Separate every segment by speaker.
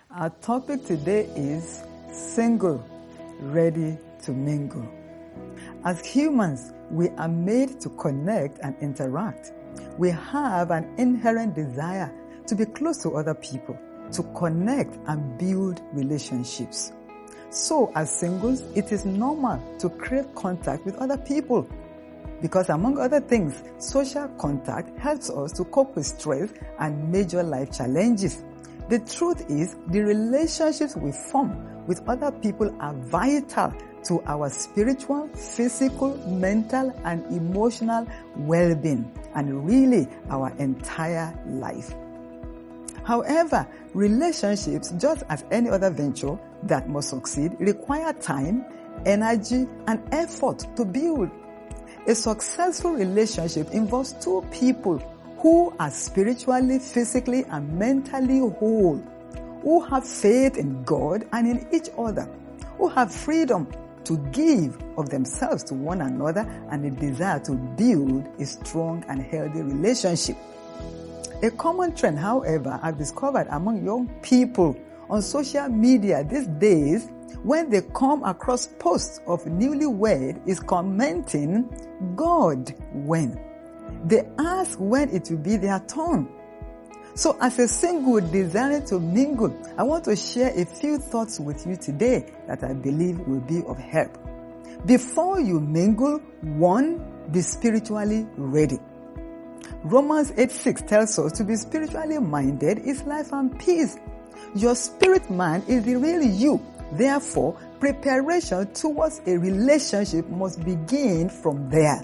Speaker 1: Our topic today is single, ready to mingle. As humans, we are made to connect and interact. We have an inherent desire to be close to other people, to connect and build relationships. So, as singles, it is normal to crave contact with other people because, among other things, social contact helps us to cope with stress and major life challenges. The truth is, the relationships we form with other people are vital to our spiritual, physical, mental, and emotional well-being, and really our entire life. However, relationships, just as any other venture that must succeed, require time, energy, and effort to build. A successful relationship involves two people who are spiritually, physically, and mentally whole, who have faith in God and in each other, who have freedom to give of themselves to one another, and a desire to build a strong and healthy relationship. A common trend, however, I've discovered among young people on social media these days, when they come across posts of newlywed, is commenting, "God, when?" They ask when it will be their turn. So as a single desiring to mingle, I want to share a few thoughts with you today that I believe will be of help. Before you mingle, 1, be spiritually ready. Romans 8:6 tells us to be spiritually minded is life and peace. Your spirit man is the real you. Therefore, preparation towards a relationship must begin from there.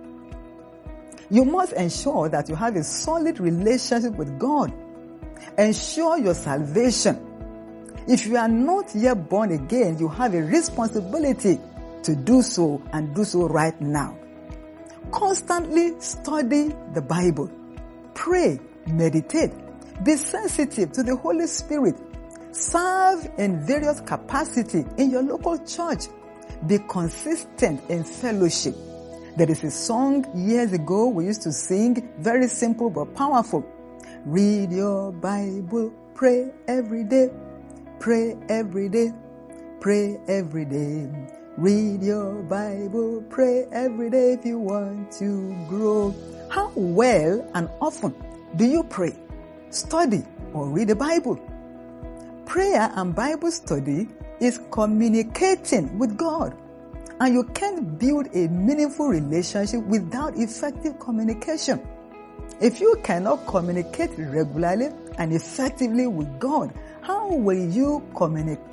Speaker 1: You must ensure that you have a solid relationship with God. Ensure your salvation. If you are not yet born again, you have a responsibility to do so, and do so right now. Constantly study the Bible. Pray, meditate. Be sensitive to the Holy Spirit. Serve in various capacities in your local church. Be consistent in fellowship. There is a song years ago we used to sing, very simple but powerful. Read your Bible, pray every day, pray every day, pray every day. Read your Bible, pray every day if you want to grow. How well and often do you pray, study, or read the Bible? Prayer and Bible study is communicating with God. And you can't build a meaningful relationship without effective communication. If you cannot communicate regularly and effectively with God, how will you communicate